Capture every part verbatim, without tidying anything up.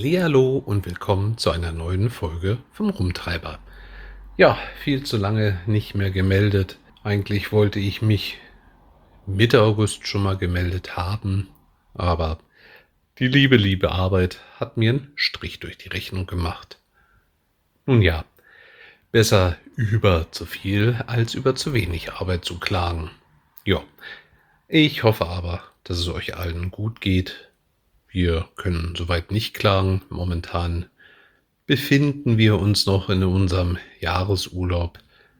Hallihallo und willkommen zu einer neuen Folge vom Rumtreiber. Ja, viel zu lange nicht mehr gemeldet. Eigentlich wollte ich mich Mitte August schon mal gemeldet haben, aber die liebe, liebe Arbeit hat mir einen Strich durch die Rechnung gemacht. Nun ja, besser über zu viel als über zu wenig Arbeit zu klagen. Ja, ich hoffe aber, dass es euch allen gut geht. Wir können soweit nicht klagen. Momentan befinden wir uns noch in unserem Jahresurlaub,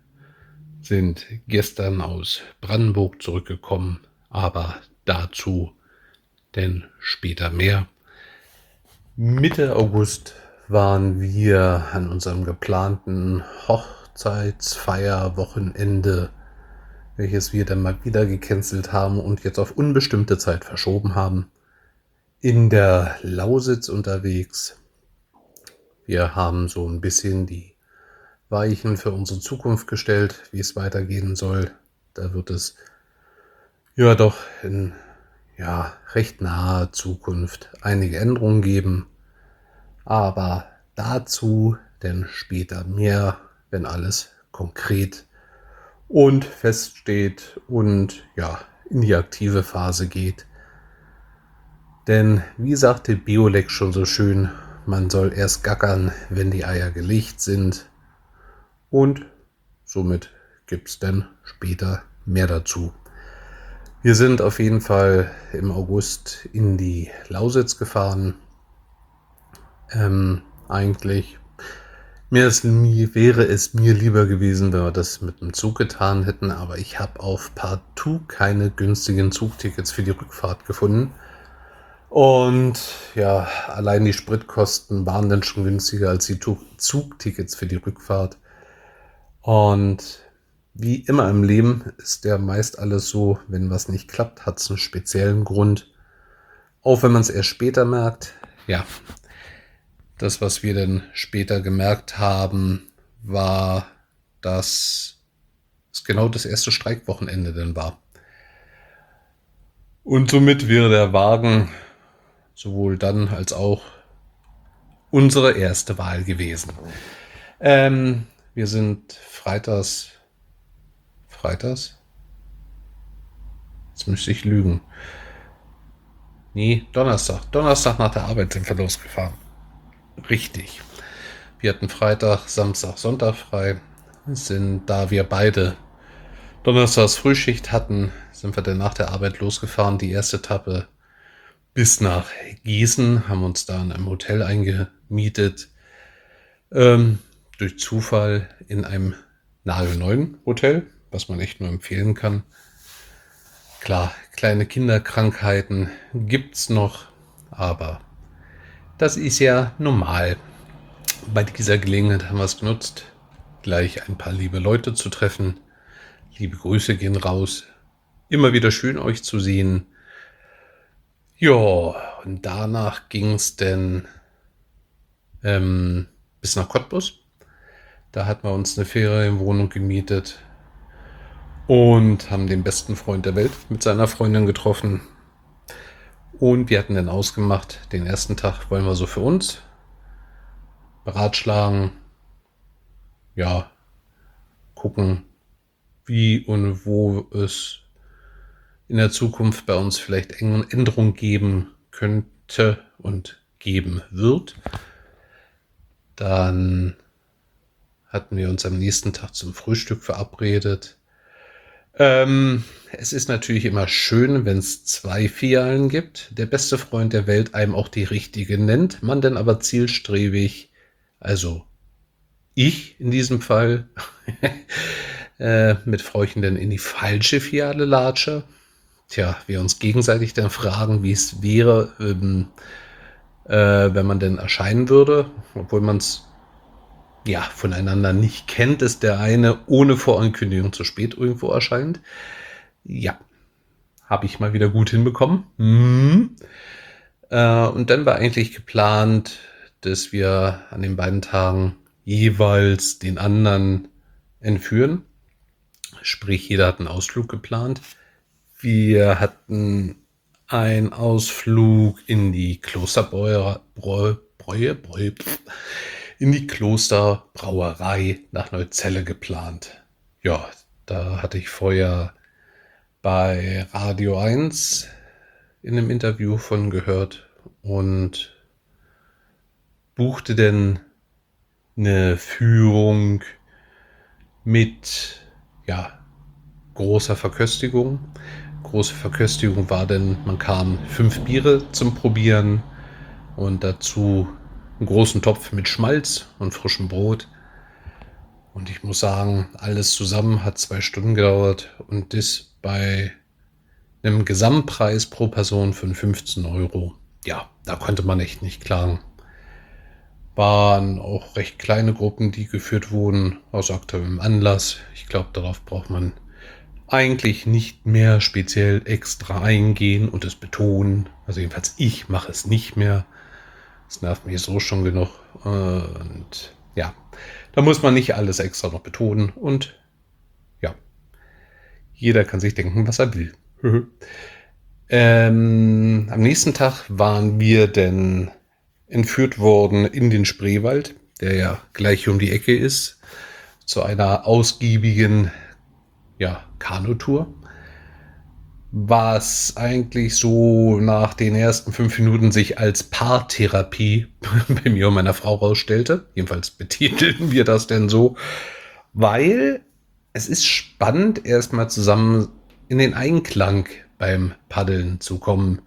sind gestern aus Brandenburg zurückgekommen, aber dazu denn später mehr. Mitte August waren wir an unserem geplanten Hochzeitsfeierwochenende, welches wir dann mal wieder gecancelt haben und jetzt auf unbestimmte Zeit verschoben haben, in der Lausitz unterwegs. Wir haben so ein bisschen die Weichen für unsere Zukunft gestellt, wie es weitergehen soll. Da wird es ja doch in ja, recht naher Zukunft einige Änderungen geben. Aber dazu denn später mehr, wenn alles konkret und feststeht und ja, in die aktive Phase geht. Denn wie sagte Biolek schon so schön, man soll erst gackern, wenn die Eier gelegt sind. Und somit gibt es dann später mehr dazu. Wir sind auf jeden Fall im August in die Lausitz gefahren. Ähm, eigentlich mir ist, mir, wäre es mir lieber gewesen, wenn wir das mit dem Zug getan hätten, aber ich habe auf partout keine günstigen Zugtickets für die Rückfahrt gefunden. Und ja, allein die Spritkosten waren dann schon günstiger als die Zugtickets für die Rückfahrt. Und wie immer im Leben ist ja meist alles so, wenn was nicht klappt, hat es einen speziellen Grund. Auch wenn man es erst später merkt. Ja, das, was wir dann später gemerkt haben, war, dass es genau das erste Streikwochenende dann war. Und somit wäre der Wagen sowohl dann als auch unsere erste Wahl gewesen. Ähm, wir sind freitags, freitags? Jetzt müsste ich lügen. Nee, Donnerstag. Donnerstag nach der Arbeit sind wir losgefahren. Richtig. Wir hatten Freitag, Samstag, Sonntag frei. Sind, da wir beide Donnerstags Frühschicht hatten, sind wir dann nach der Arbeit losgefahren. Die erste Etappe bis nach Gießen, haben uns da in einem Hotel eingemietet. Ähm, durch Zufall in einem nagelneuen Hotel, was man echt nur empfehlen kann. Klar, kleine Kinderkrankheiten gibt's noch, aber das ist ja normal. Bei dieser Gelegenheit haben wir es genutzt, gleich ein paar liebe Leute zu treffen. Liebe Grüße gehen raus. Immer wieder schön, euch zu sehen. Ja, und danach ging es denn ähm, bis nach Cottbus. Da hatten wir uns eine Ferienwohnung gemietet und haben den besten Freund der Welt mit seiner Freundin getroffen. Und wir hatten dann ausgemacht, den ersten Tag wollen wir so für uns beratschlagen, ja, gucken, wie und wo es in der Zukunft bei uns vielleicht Änderungen geben könnte und geben wird. Dann hatten wir uns am nächsten Tag zum Frühstück verabredet. Ähm, es ist natürlich immer schön, wenn es zwei Filialen gibt. Der beste Freund der Welt einem auch die richtige nennt, man dann aber zielstrebig, also ich in diesem Fall, äh, mit Frauchen dann in die falsche Filiale latsche. Tja, wir uns gegenseitig dann fragen, wie es wäre, ähm, äh, wenn man denn erscheinen würde, obwohl man es ja voneinander nicht kennt, ist der eine ohne Vorankündigung zu spät irgendwo erscheint. Ja, habe ich mal wieder gut hinbekommen. Mhm. Äh, und dann war eigentlich geplant, dass wir an den beiden Tagen jeweils den anderen entführen. Sprich, jeder hat einen Ausflug geplant. Wir hatten einen Ausflug in die Klosterbräuerei Bräue, Bräu, pf, in die Klosterbrauerei nach Neuzelle geplant. Ja, da hatte ich vorher bei Radio eins in einem Interview von gehört und buchte denn eine Führung mit, ja, großer Verköstigung. Große Verköstigung war denn, man kam fünf Biere zum Probieren und dazu einen großen Topf mit Schmalz und frischem Brot. Und ich muss sagen, alles zusammen hat zwei Stunden gedauert und das bei einem Gesamtpreis pro Person von fünfzehn Euro. Ja, da konnte man echt nicht klagen. Waren auch recht kleine Gruppen, die geführt wurden, aus aktuellem Anlass. Ich glaube, darauf braucht man eigentlich nicht mehr speziell extra eingehen und es betonen. Also jedenfalls ich mache es nicht mehr. Das nervt mich so schon genug. Und ja, da muss man nicht alles extra noch betonen. Und ja, jeder kann sich denken, was er will. ähm, am nächsten Tag waren wir denn entführt worden in den Spreewald, der ja gleich um die Ecke ist, zu einer ausgiebigen, ja, Kanutour. Was eigentlich so nach den ersten fünf Minuten sich als Paartherapie bei mir und meiner Frau rausstellte. Jedenfalls betitelten wir das denn so, weil es ist spannend, erstmal zusammen in den Einklang beim Paddeln zu kommen.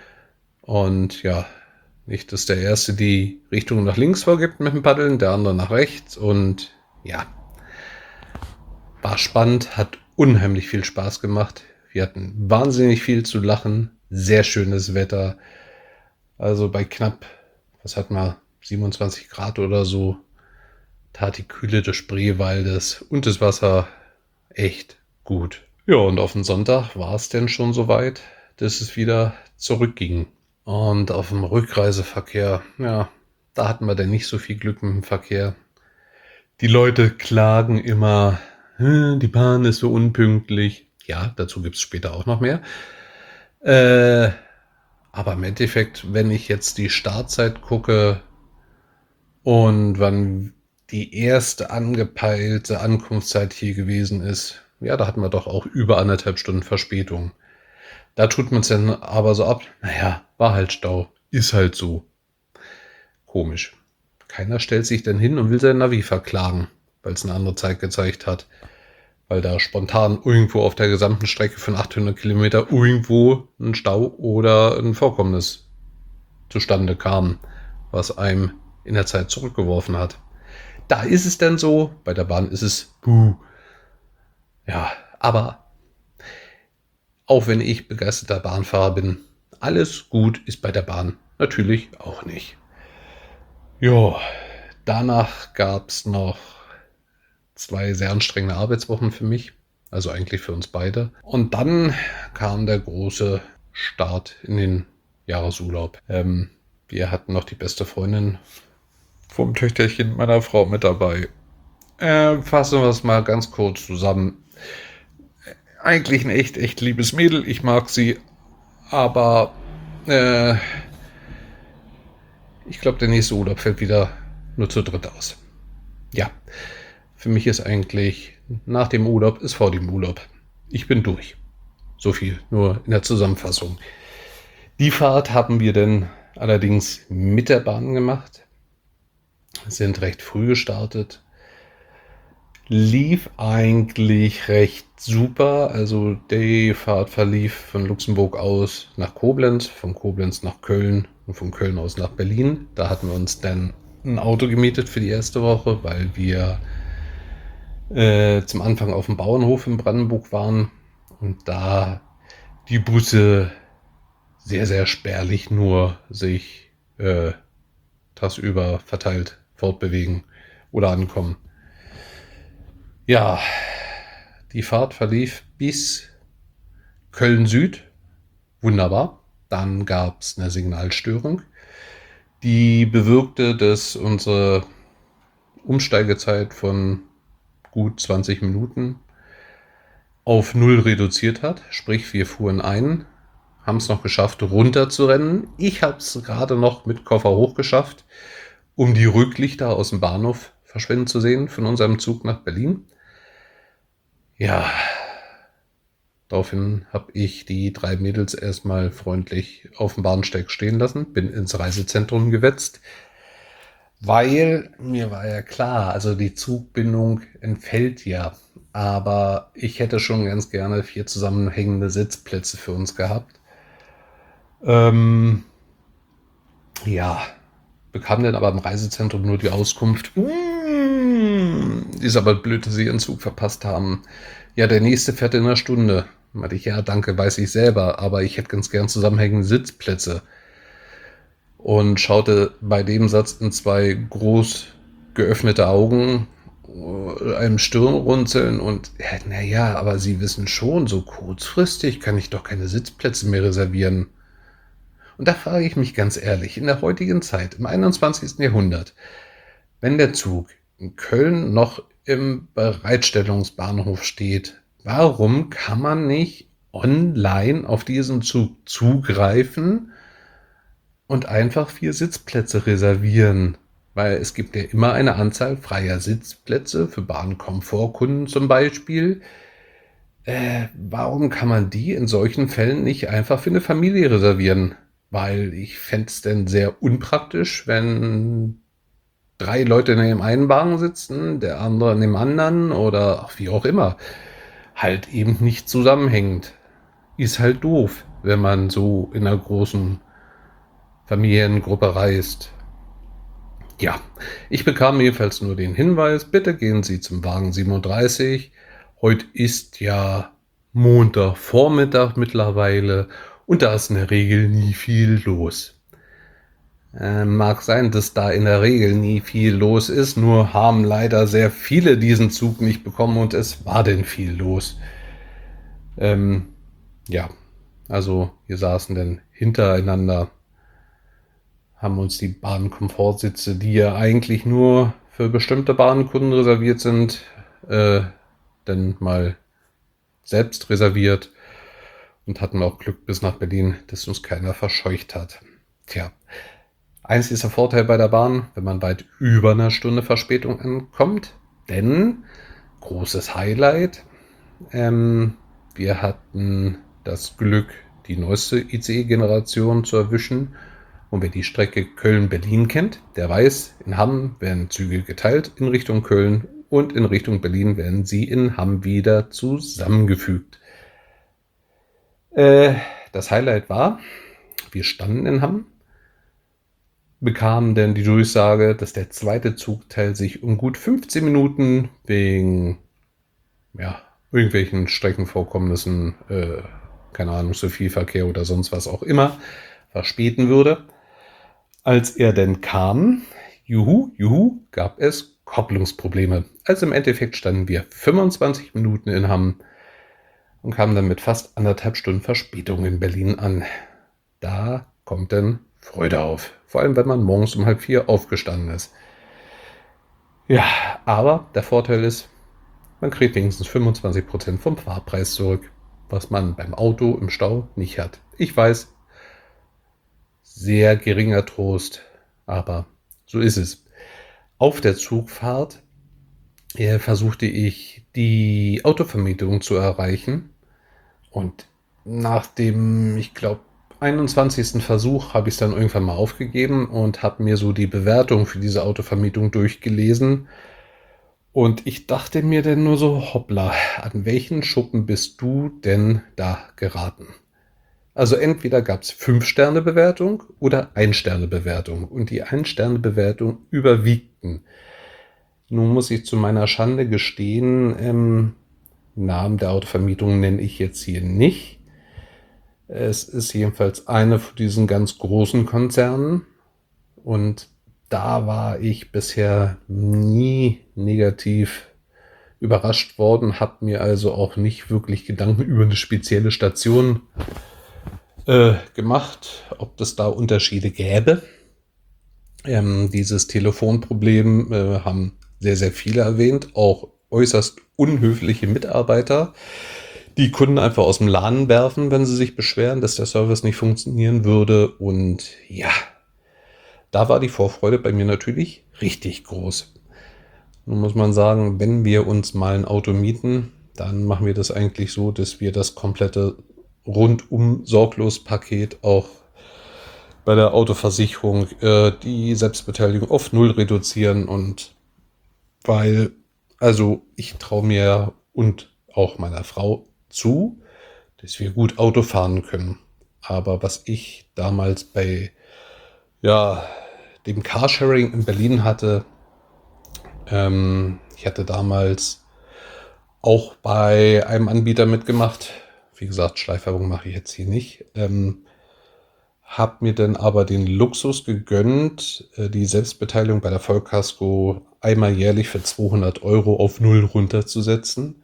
Und ja, nicht, dass der Erste die Richtung nach links vorgibt mit dem Paddeln, der andere nach rechts. Und ja, war spannend, hat unheimlich viel Spaß gemacht. Wir hatten wahnsinnig viel zu lachen, sehr schönes Wetter. Also bei knapp, was hat man, siebenundzwanzig Grad oder so, tat die Kühle des Spreewaldes und das Wasser echt gut. Ja, und auf den Sonntag war es denn schon soweit, dass es wieder zurückging. Und auf dem Rückreiseverkehr, ja, da hatten wir dann nicht so viel Glück mit dem Verkehr. Die Leute klagen immer, die Bahn ist so unpünktlich. Ja, dazu gibt es später auch noch mehr. Äh, aber im Endeffekt, wenn ich jetzt die Startzeit gucke und wann die erste angepeilte Ankunftszeit hier gewesen ist, ja, da hatten wir doch auch über anderthalb Stunden Verspätung. Da tut man es dann aber so ab, naja, war halt Stau, ist halt so. Komisch. Keiner stellt sich dann hin und will sein Navi verklagen, weil es eine andere Zeit gezeigt hat. Weil da spontan irgendwo auf der gesamten Strecke von achthundert Kilometer irgendwo ein Stau oder ein Vorkommnis zustande kam, was einem in der Zeit zurückgeworfen hat. Da ist es dann so, bei der Bahn ist es buh. Ja, aber auch wenn ich begeisterter Bahnfahrer bin, alles gut ist bei der Bahn natürlich auch nicht. Ja, danach gab es noch zwei sehr anstrengende Arbeitswochen für mich, also eigentlich für uns beide. Und dann kam der große Start in den Jahresurlaub. Ähm, wir hatten noch die beste Freundin vom Töchterchen meiner Frau mit dabei. Äh, fassen wir es mal ganz kurz zusammen. Eigentlich ein echt, echt liebes Mädel. Ich mag sie, aber äh, ich glaube, der nächste Urlaub fällt wieder nur zu dritt aus. Ja, für mich ist eigentlich nach dem Urlaub ist vor dem Urlaub. Ich bin durch. So viel nur in der Zusammenfassung. Die Fahrt haben wir dann allerdings mit der Bahn gemacht. Sind recht früh gestartet. Lief eigentlich recht super. Also die Fahrt verlief von Luxemburg aus nach Koblenz, von Koblenz nach Köln und von Köln aus nach Berlin. Da hatten wir uns dann ein Auto gemietet für die erste Woche, weil wir äh, zum Anfang auf dem Bauernhof in Brandenburg waren und da die Busse sehr, sehr spärlich nur sich äh, tagsüber verteilt fortbewegen oder ankommen. Ja, die Fahrt verlief bis Köln Süd. Wunderbar. Dann gab es eine Signalstörung, die bewirkte, dass unsere Umsteigezeit von gut zwanzig Minuten auf null reduziert hat. Sprich, wir fuhren ein, haben es noch geschafft, runterzurennen. Ich habe es gerade noch mit Koffer hochgeschafft, um die Rücklichter aus dem Bahnhof verschwinden zu sehen von unserem Zug nach Berlin. Ja, daraufhin habe ich die drei Mädels erstmal freundlich auf dem Bahnsteig stehen lassen, bin ins Reisezentrum gewetzt, weil mir war ja klar, also die Zugbindung entfällt ja, aber ich hätte schon ganz gerne vier zusammenhängende Sitzplätze für uns gehabt. Ähm, ja, bekam dann aber im Reisezentrum nur die Auskunft, "Mm, ist aber blöd, dass Sie Ihren Zug verpasst haben. Ja, der nächste fährt in einer Stunde." Meinte ich, ja, danke, weiß ich selber, aber ich hätte ganz gern zusammenhängende Sitzplätze. Und schaute bei dem Satz in zwei groß geöffnete Augen, einem Stirnrunzeln und, ja, naja, aber Sie wissen schon, so kurzfristig kann ich doch keine Sitzplätze mehr reservieren. Und da frage ich mich ganz ehrlich, in der heutigen Zeit, im einundzwanzigsten Jahrhundert, wenn der Zug in Köln noch im Bereitstellungsbahnhof steht, warum kann man nicht online auf diesen Zug zugreifen und einfach vier Sitzplätze reservieren? Weil es gibt ja immer eine Anzahl freier Sitzplätze für Bahnkomfortkunden zum Beispiel. Äh, warum kann man die in solchen Fällen nicht einfach für eine Familie reservieren? Weil ich fände es denn sehr unpraktisch, wenn drei Leute in dem einen Wagen sitzen, der andere in dem anderen oder ach, wie auch immer. Halt eben nicht zusammenhängend. Ist halt doof, wenn man so in einer großen Familiengruppe reist. Ja, ich bekam jedenfalls nur den Hinweis, bitte gehen Sie zum Wagen siebenunddreißig. Heute ist ja Montagvormittag mittlerweile und da ist in der Regel nie viel los. Äh, mag sein, dass da in der Regel nie viel los ist, nur haben leider sehr viele diesen Zug nicht bekommen und es war denn viel los. Ähm, ja, also wir saßen dann hintereinander, haben uns die Bahnkomfortsitze, die ja eigentlich nur für bestimmte Bahnkunden reserviert sind, äh, dann mal selbst reserviert und hatten auch Glück bis nach Berlin, dass uns keiner verscheucht hat. Tja, einziger Vorteil bei der Bahn, wenn man weit über einer Stunde Verspätung ankommt, denn großes Highlight, ähm, wir hatten das Glück, die neueste I C E-Generation zu erwischen. Und wer die Strecke Köln-Berlin kennt, der weiß, in Hamm werden Züge geteilt in Richtung Köln und in Richtung Berlin werden sie in Hamm wieder zusammengefügt. Äh, das Highlight war, wir standen in Hamm, bekamen dann die Durchsage, dass der zweite Zugteil sich um gut fünfzehn Minuten wegen ja, irgendwelchen Streckenvorkommnissen, äh, keine Ahnung, so viel Verkehr oder sonst was auch immer, verspäten würde. Als er denn kam, juhu, juhu, gab es Kopplungsprobleme. Also im Endeffekt standen wir fünfundzwanzig Minuten in Hamm und kamen dann mit fast anderthalb Stunden Verspätung in Berlin an. Da kommt dann Freude auf. Vor allem, wenn man morgens um halb vier aufgestanden ist. Ja, aber der Vorteil ist, man kriegt wenigstens fünfundzwanzig Prozent vom Fahrpreis zurück, was man beim Auto im Stau nicht hat. Ich weiß, sehr geringer Trost, aber so ist es. Auf der Zugfahrt äh, versuchte ich, die Autovermietung zu erreichen und nach dem, ich glaube, einundzwanzigsten Versuch habe ich es dann irgendwann mal aufgegeben und habe mir so die Bewertung für diese Autovermietung durchgelesen. Und ich dachte mir dann nur so, hoppla, an welchen Schuppen bist du denn da geraten? Also entweder gab es fünf Sterne Bewertung oder ein Sterne Bewertung. Und die ein Sterne Bewertung überwiegten. Nun muss ich zu meiner Schande gestehen, ähm, Namen der Autovermietung nenne ich jetzt hier nicht. Es ist jedenfalls eine von diesen ganz großen Konzernen. Und da war ich bisher nie negativ überrascht worden, habe mir also auch nicht wirklich Gedanken über eine spezielle Station äh, gemacht, ob es da Unterschiede gäbe. Ähm, dieses Telefonproblem äh, haben sehr, sehr viele erwähnt, auch äußerst unhöfliche Mitarbeiter, die Kunden einfach aus dem Laden werfen, wenn sie sich beschweren, dass der Service nicht funktionieren würde. Und ja, da war die Vorfreude bei mir natürlich richtig groß. Nun muss man sagen, wenn wir uns mal ein Auto mieten, dann machen wir das eigentlich so, dass wir das komplette Rundum-Sorglos-Paket auch bei der Autoversicherung äh, die Selbstbeteiligung auf null reduzieren. Und weil, also ich traue mir und auch meiner Frau zu, dass wir gut Auto fahren können. Aber was ich damals bei ja, dem Carsharing in Berlin hatte, ähm, ich hatte damals auch bei einem Anbieter mitgemacht. Wie gesagt, Schleichwerbung mache ich jetzt hier nicht. Ähm, hab mir dann aber den Luxus gegönnt, äh, die Selbstbeteiligung bei der Vollkasko einmal jährlich für zweihundert Euro auf null runterzusetzen.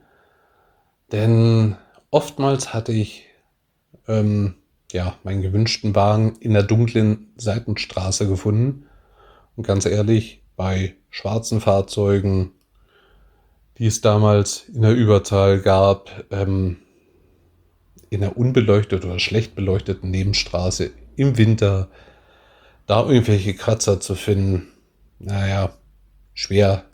Denn oftmals hatte ich ähm, ja, meinen gewünschten Wagen in der dunklen Seitenstraße gefunden. Und ganz ehrlich, bei schwarzen Fahrzeugen, die es damals in der Überzahl gab, ähm, in der unbeleuchteten oder schlecht beleuchteten Nebenstraße im Winter, da irgendwelche Kratzer zu finden, naja, schwer,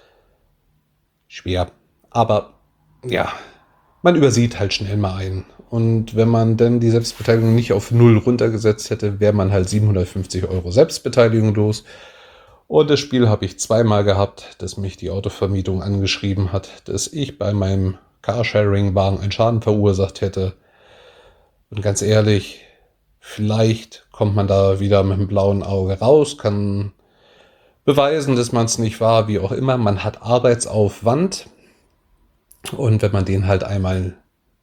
schwer. Aber ja, man übersieht halt schnell mal einen. Und wenn man dann die Selbstbeteiligung nicht auf null runtergesetzt hätte, wäre man halt siebenhundertfünfzig Euro Selbstbeteiligung los. Und das Spiel habe ich zweimal gehabt, dass mich die Autovermietung angeschrieben hat, dass ich bei meinem Carsharing-Wagen einen Schaden verursacht hätte. Und ganz ehrlich, vielleicht kommt man da wieder mit dem blauen Auge raus, kann beweisen, dass man es nicht war, wie auch immer. Man hat Arbeitsaufwand. Und wenn man den halt einmal,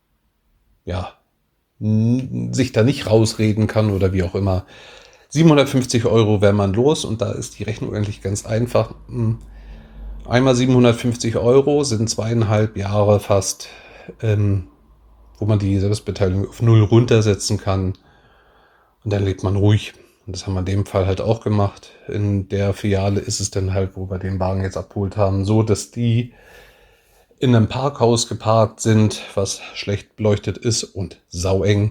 ja, sich da nicht rausreden kann oder wie auch immer, siebenhundertfünfzig Euro wäre man los. Und da ist die Rechnung eigentlich ganz einfach. Einmal siebenhundertfünfzig Euro sind zweieinhalb Jahre fast, ähm, wo man die Selbstbeteiligung auf null runtersetzen kann. Und dann lebt man ruhig. Und das haben wir in dem Fall halt auch gemacht. In der Filiale ist es dann halt, wo wir den Wagen jetzt abgeholt haben, so, dass die in einem Parkhaus geparkt sind, was schlecht beleuchtet ist und saueng.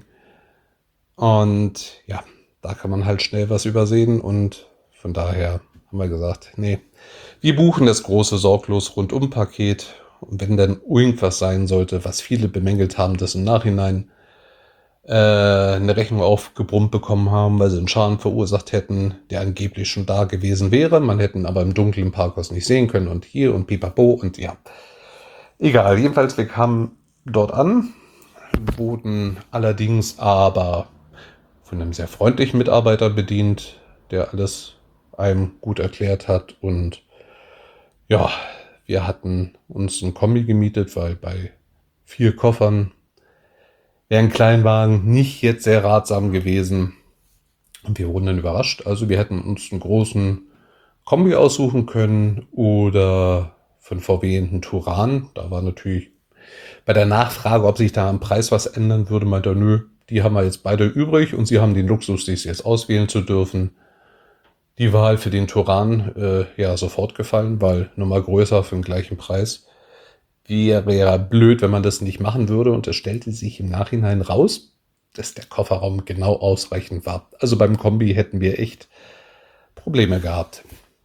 Und ja, da kann man halt schnell was übersehen. Und von daher haben wir gesagt, nee, wir buchen das große Sorglos-Rundum-Paket. Und wenn dann irgendwas sein sollte, was viele bemängelt haben, das im Nachhinein äh, eine Rechnung aufgebrummt bekommen haben, weil sie einen Schaden verursacht hätten, der angeblich schon da gewesen wäre. Man hätte ihn aber im dunklen Parkhaus nicht sehen können und hier und pipapo und ja. Egal, jedenfalls, wir kamen dort an, wurden allerdings aber von einem sehr freundlichen Mitarbeiter bedient, der alles einem gut erklärt hat. Und ja, wir hatten uns ein Kombi gemietet, weil bei vier Koffern wäre ein Kleinwagen nicht jetzt sehr ratsam gewesen. Und wir wurden dann überrascht. Also wir hätten uns einen großen Kombi aussuchen können oder von V W einen Touran. Da war natürlich bei der Nachfrage, ob sich da am Preis was ändern würde, meinte er, nö, die haben wir jetzt beide übrig und sie haben den Luxus, sich jetzt auswählen zu dürfen. Die Wahl für den Touran äh, ja sofort gefallen, weil Nummer größer für den gleichen Preis. Wäre ja blöd, wenn man das nicht machen würde. Und es stellte sich im Nachhinein raus, dass der Kofferraum genau ausreichend war. Also beim Kombi hätten wir echt Probleme gehabt.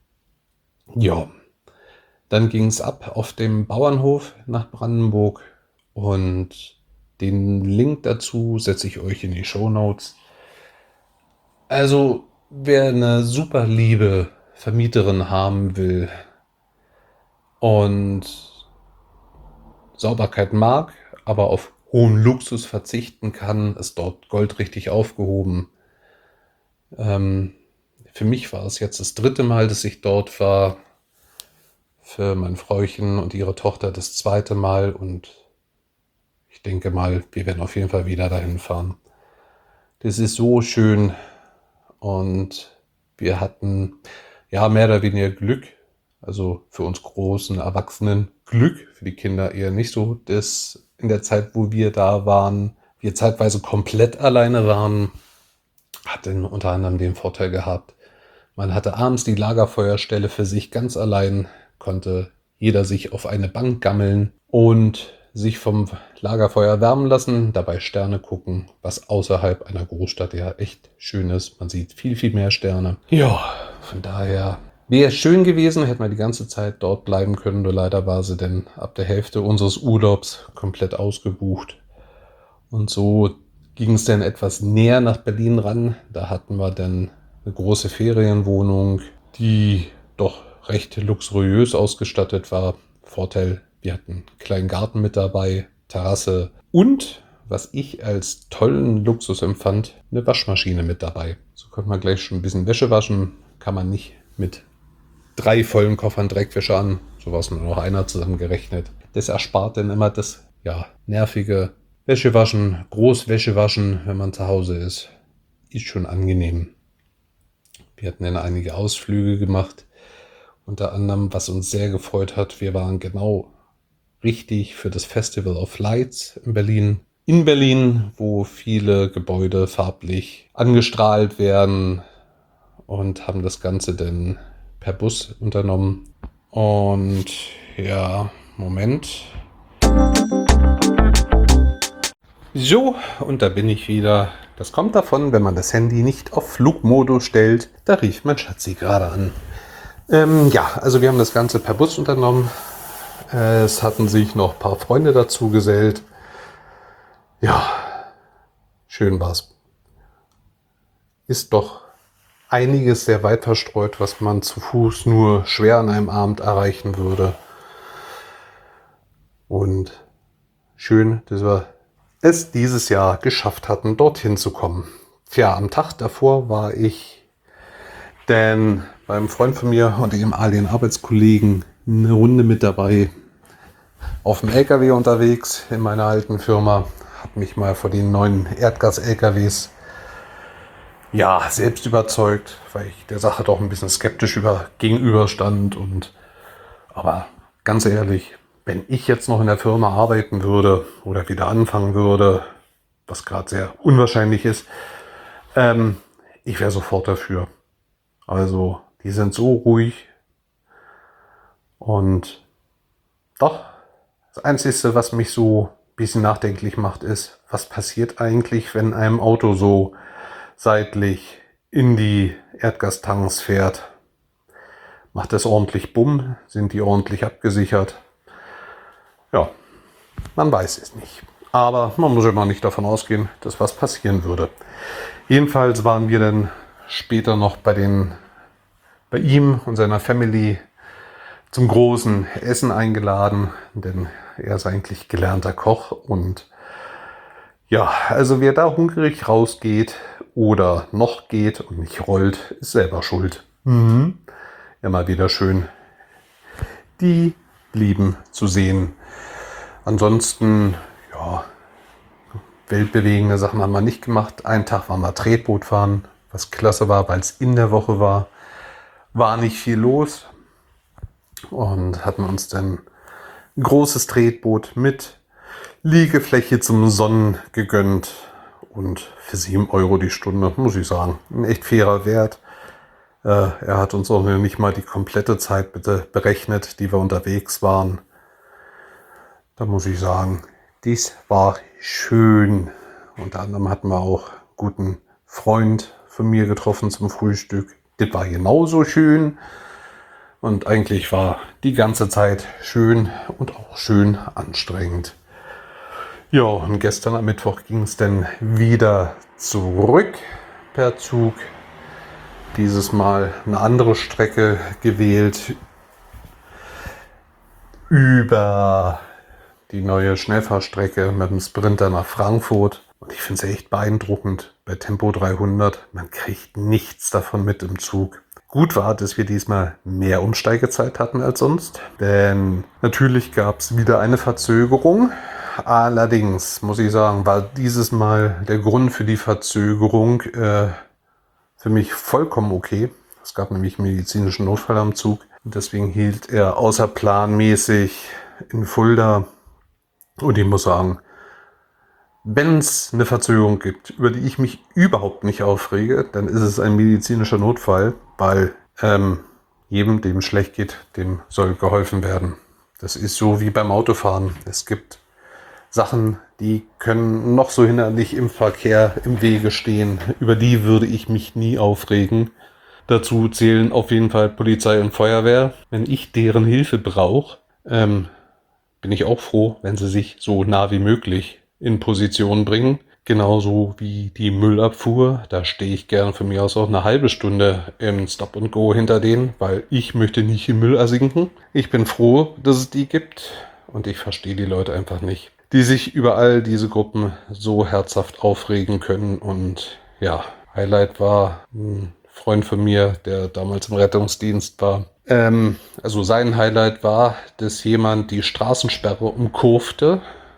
Ja, dann ging es ab auf dem Bauernhof nach Brandenburg und den Link dazu setze ich euch in die Shownotes. Also wer eine super liebe Vermieterin haben will und Sauberkeit mag, aber auf hohen Luxus verzichten kann, ist dort goldrichtig aufgehoben. Ähm, für mich war es jetzt das dritte Mal, dass ich dort war. Für mein Frauchen und ihre Tochter das zweite Mal. Und ich denke mal, wir werden auf jeden Fall wieder dahin fahren. Das ist so schön. Und wir hatten ja mehr oder weniger Glück. Also für uns großen Erwachsenen Glück, für die Kinder eher nicht so, dass in der Zeit, wo wir da waren, wir zeitweise komplett alleine waren, hat dann unter anderem den Vorteil gehabt, man hatte abends die Lagerfeuerstelle für sich ganz allein, konnte jeder sich auf eine Bank gammeln und sich vom Lagerfeuer wärmen lassen, dabei Sterne gucken, was außerhalb einer Großstadt ja echt schön ist. Man sieht viel, viel mehr Sterne. Ja, von daher wäre es schön gewesen, hätten wir die ganze Zeit dort bleiben können. Nur leider war sie denn ab der Hälfte unseres Urlaubs komplett ausgebucht. Und so ging es dann etwas näher nach Berlin ran. Da hatten wir dann eine große Ferienwohnung, die doch recht luxuriös ausgestattet war. Vorteil, wir hatten einen kleinen Garten mit dabei, Terrasse und, was ich als tollen Luxus empfand, eine Waschmaschine mit dabei. So konnte man gleich schon ein bisschen Wäsche waschen. Kann man nicht mit drei vollen Koffern Dreckwäsche an. So war es nur noch einer zusammengerechnet. Das erspart dann immer das ja, nervige Wäsche waschen, Großwäsche waschen, wenn man zu Hause ist. Ist schon angenehm. Wir hatten dann einige Ausflüge gemacht. Unter anderem, was uns sehr gefreut hat, wir waren genau richtig für das Festival of Lights in Berlin. In Berlin, wo viele Gebäude farblich angestrahlt werden und haben das Ganze dann per Bus unternommen. Und ja, Moment. So, und da bin ich wieder. Das kommt davon, wenn man das Handy nicht auf Flugmodus stellt. Da rief mein Schatzi gerade an. Ähm, ja, also wir haben das Ganze per Bus unternommen. Äh, es hatten sich noch ein paar Freunde dazu gesellt. Ja, schön war's. Ist doch einiges sehr weit verstreut, was man zu Fuß nur schwer an einem Abend erreichen würde. Und schön, dass wir es dieses Jahr geschafft hatten, dorthin zu kommen. Tja, am Tag davor war ich denn beim Freund von mir und ehemaligen Arbeitskollegen eine Runde mit dabei auf dem L K W unterwegs in meiner alten Firma. Habe mich mal vor den neuen Erdgas-L K Ws ja, selbst überzeugt, weil ich der Sache doch ein bisschen skeptisch über, gegenüberstand. Und, aber ganz ehrlich, wenn ich jetzt noch in der Firma arbeiten würde oder wieder anfangen würde, was gerade sehr unwahrscheinlich ist, ähm, ich wäre sofort dafür. Also, die sind so ruhig. Und doch, das Einzige, was mich so ein bisschen nachdenklich macht, ist, was passiert eigentlich, wenn einem Auto so seitlich in die Erdgastanks fährt? Macht das ordentlich Bumm? Sind die ordentlich abgesichert? Ja, man weiß es nicht. Aber man muss immer nicht davon ausgehen, dass was passieren würde. Jedenfalls waren wir dann später noch bei, den, bei ihm und seiner Family zum großen Essen eingeladen, denn er ist eigentlich gelernter Koch. Und ja, also wer da hungrig rausgeht oder noch geht und nicht rollt, ist selber schuld. Mhm. Immer wieder schön, die Lieben zu sehen. Ansonsten, ja, weltbewegende Sachen haben wir nicht gemacht. Einen Tag waren wir Tretboot fahren, was klasse war, weil es in der Woche war. War nicht viel los und hatten uns dann ein großes Tretboot mit Liegefläche zum Sonnen gegönnt und für sieben Euro die Stunde, muss ich sagen, ein echt fairer Wert. Äh, er hat uns auch nicht mal die komplette Zeit bitte berechnet, die wir unterwegs waren. Da muss ich sagen, dies war schön. Unter anderem hatten wir auch einen guten Freund von mir getroffen zum Frühstück. Das war genauso schön. Und eigentlich war die ganze Zeit schön und auch schön anstrengend. Ja, und gestern am Mittwoch ging es dann wieder zurück per Zug. Dieses Mal eine andere Strecke gewählt über die neue Schnellfahrstrecke mit dem Sprinter nach Frankfurt. Und ich finde es echt beeindruckend bei Tempo dreihundert. Man kriegt nichts davon mit im Zug. Gut war, dass wir diesmal mehr Umsteigezeit hatten als sonst. Denn natürlich gab es wieder eine Verzögerung. Allerdings, muss ich sagen, war dieses Mal der Grund für die Verzögerung äh, für mich vollkommen okay. Es gab nämlich einen medizinischen Notfall am Zug. Und deswegen hielt er außerplanmäßig in Fulda. Und ich muss sagen, wenn es eine Verzögerung gibt, über die ich mich überhaupt nicht aufrege, dann ist es ein medizinischer Notfall, weil ähm, jedem, dem schlecht geht, dem soll geholfen werden. Das ist so wie beim Autofahren. Es gibt Sachen, die können noch so hinderlich im Verkehr im Wege stehen. Über die würde ich mich nie aufregen. Dazu zählen auf jeden Fall Polizei und Feuerwehr. Wenn ich deren Hilfe brauche, ähm, bin ich auch froh, wenn sie sich so nah wie möglich in Position bringen. Genauso wie die Müllabfuhr. Da stehe ich gerne von mir aus auch eine halbe Stunde im Stop and Go hinter denen, weil ich möchte nicht im Müll ersinken. Ich bin froh, dass es die gibt und ich verstehe die Leute einfach nicht, die sich über all diese Gruppen so herzhaft aufregen können. Und ja, Highlight war ein Freund von mir, der damals im Rettungsdienst war. Ähm, also sein Highlight war, dass jemand die Straßensperre umkurfte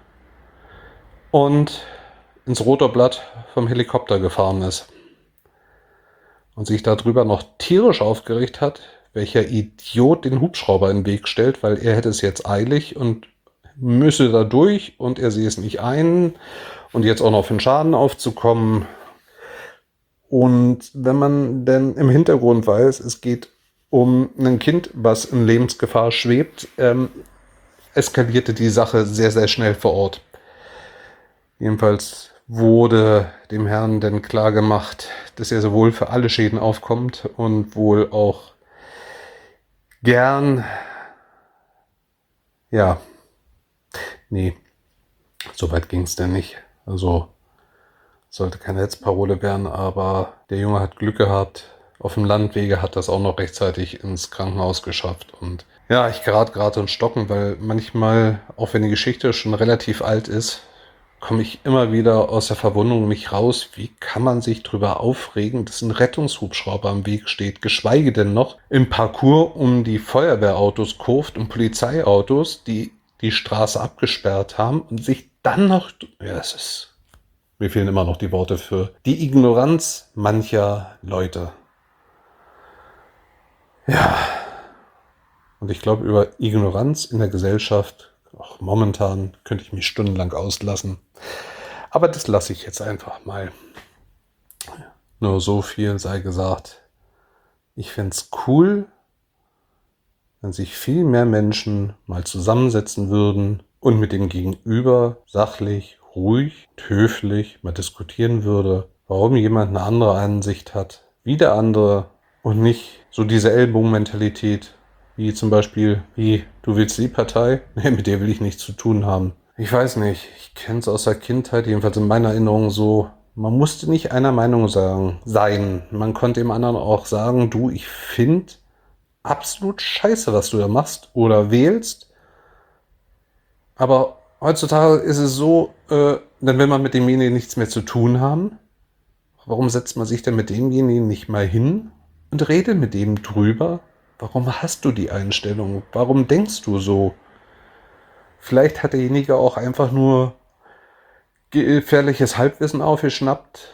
und ins rote Blatt vom Helikopter gefahren ist. Und sich darüber noch tierisch aufgeregt hat, welcher Idiot den Hubschrauber in den Weg stellt, weil er hätte es jetzt eilig und müsse da durch und er sehe es nicht ein und jetzt auch noch für den Schaden aufzukommen. Und wenn man denn im Hintergrund weiß, es geht um ein Kind, was in Lebensgefahr schwebt, ähm, eskalierte die Sache sehr, sehr schnell vor Ort. Jedenfalls wurde dem Herrn denn klar gemacht, dass er sowohl für alle Schäden aufkommt und wohl auch gern, ja, nee, so weit ging es denn nicht. Also sollte keine Hetzparole werden, aber der Junge hat Glück gehabt. Auf dem Landwege hat das auch noch rechtzeitig ins Krankenhaus geschafft. Und ja, ich gerate gerade ins Stocken, weil manchmal, auch wenn die Geschichte schon relativ alt ist, komme ich immer wieder aus der Verwunderung nicht raus. Wie kann man sich darüber aufregen, dass ein Rettungshubschrauber am Weg steht, geschweige denn noch im Parcours um die Feuerwehrautos kurft und Polizeiautos, die die Straße abgesperrt haben und sich dann noch... Ja, es ist... Mir fehlen immer noch die Worte für die Ignoranz mancher Leute. Ja, und ich glaube, über Ignoranz in der Gesellschaft, auch momentan, könnte ich mich stundenlang auslassen. Aber das lasse ich jetzt einfach mal. Nur so viel sei gesagt. Ich fände es cool, wenn sich viel mehr Menschen mal zusammensetzen würden und mit dem Gegenüber sachlich, ruhig und höflich mal diskutieren würde, warum jemand eine andere Ansicht hat wie der andere und nicht so diese Ellbogenmentalität, wie zum Beispiel, wie, du willst die Partei? Nee, mit der will ich nichts zu tun haben. Ich weiß nicht, ich kenne es aus der Kindheit, jedenfalls in meiner Erinnerung so, man musste nicht einer Meinung sagen, sein. Man konnte dem anderen auch sagen, du, ich finde absolut scheiße, was du da machst oder wählst. Aber heutzutage ist es so, äh, dann will man mit demjenigen nichts mehr zu tun haben. Warum setzt man sich denn mit demjenigen nicht mal hin und redet mit dem drüber? Warum hast du die Einstellung? Warum denkst du so? Vielleicht hat derjenige auch einfach nur gefährliches Halbwissen aufgeschnappt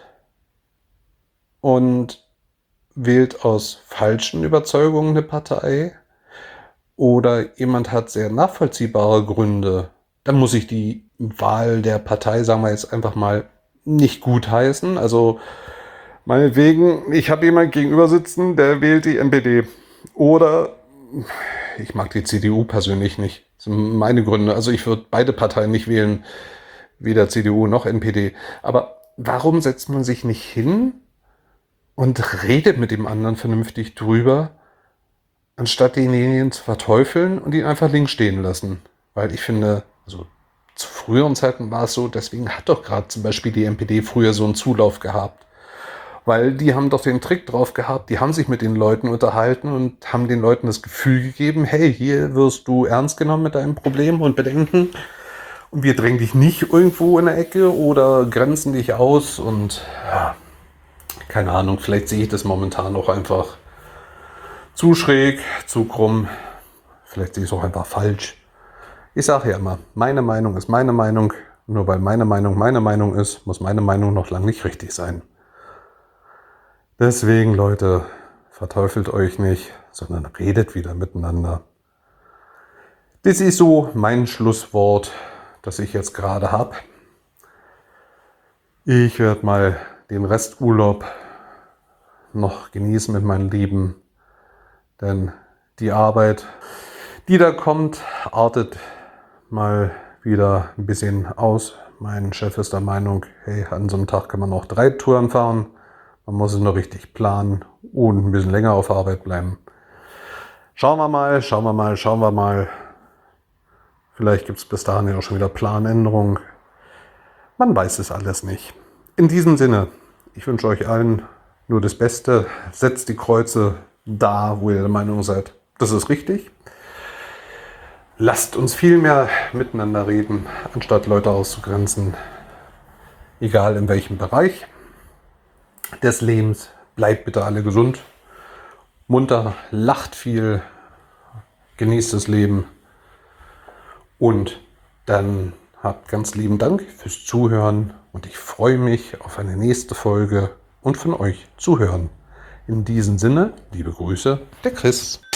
und wählt aus falschen Überzeugungen eine Partei. Oder jemand hat sehr nachvollziehbare Gründe. Dann muss ich die Wahl der Partei, sagen wir jetzt einfach mal, nicht gutheißen. Also meinetwegen, ich habe jemanden gegenüber sitzen, der wählt die N P D. Oder ich mag die C D U persönlich nicht. Das sind meine Gründe. Also ich würde beide Parteien nicht wählen, weder C D U noch N P D. Aber warum setzt man sich nicht hin und redet mit dem anderen vernünftig drüber, anstatt denjenigen zu verteufeln und ihn einfach links stehen lassen? Weil ich finde, also zu früheren Zeiten war es so, deswegen hat doch gerade zum Beispiel die N P D früher so einen Zulauf gehabt. Weil die haben doch den Trick drauf gehabt, die haben sich mit den Leuten unterhalten und haben den Leuten das Gefühl gegeben, hey, hier wirst du ernst genommen mit deinen Problemen und Bedenken und wir drängen dich nicht irgendwo in der Ecke oder grenzen dich aus und ja, keine Ahnung, vielleicht sehe ich das momentan auch einfach zu schräg, zu krumm, vielleicht sehe ich es auch einfach falsch. Ich sage ja immer, meine Meinung ist meine Meinung, nur weil meine Meinung meine Meinung ist, muss meine Meinung noch lange nicht richtig sein. Deswegen, Leute, verteufelt euch nicht, sondern redet wieder miteinander. Das ist so mein Schlusswort, das ich jetzt gerade habe. Ich werde mal den Resturlaub noch genießen mit meinen Lieben, denn die Arbeit, die da kommt, artet mal wieder ein bisschen aus. Mein Chef ist der Meinung, hey, an so einem Tag kann man auch drei Touren fahren. Man muss es nur richtig planen und ein bisschen länger auf Arbeit bleiben. Schauen wir mal, schauen wir mal, schauen wir mal. Vielleicht gibt es bis dahin ja auch schon wieder Planänderungen. Man weiß es alles nicht. In diesem Sinne, ich wünsche euch allen nur das Beste. Setzt die Kreuze da, wo ihr der Meinung seid, das ist richtig. Lasst uns viel mehr miteinander reden, anstatt Leute auszugrenzen. Egal in welchem Bereich des Lebens. Bleibt bitte alle gesund, munter, lacht viel, genießt das Leben. Und dann habt ganz lieben Dank fürs Zuhören und ich freue mich auf eine nächste Folge und von euch zu hören. In diesem Sinne, liebe Grüße, der Chris.